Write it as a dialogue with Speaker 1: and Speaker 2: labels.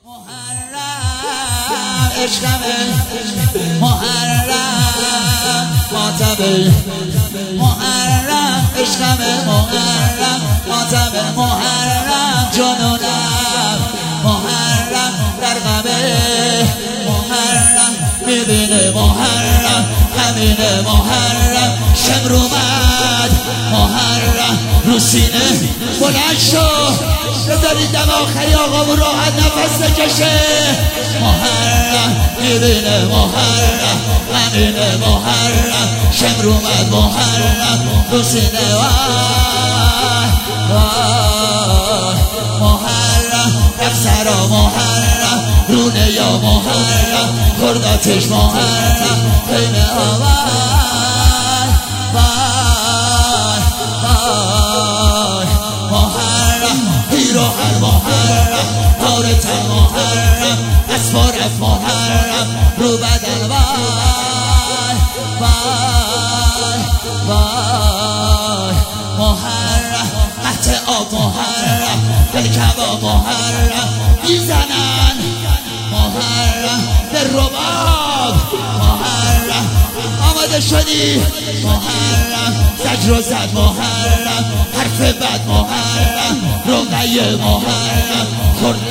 Speaker 1: محرم عشقمه، محرم ماتبه، محرم عشقمه، محرم ماتبه، محرم جنونم، محرم در غمه، محرم میبینه، محرم همینه، محرم شمر اومد، محرم رو سینه بلند شو، بذارید دم آخری آقامون راحت نفس بکشه. محرم میبینه، محرم همینه، محرم شمر اومد، محرم رو سینه، محرم افسرا، محرم رونه یا محرم خرداتش، محرم بین آوان محرم پیراهن، محرم تارت، محرم اسفارت، محرم رو بدن، محرم قطع آب، محرم بالکباب، محرم میزنن، محرم به رباب، محرم آماده شدی، محرم زجر و زد، محرم حرف بد، محرم رقیه، محرم خورد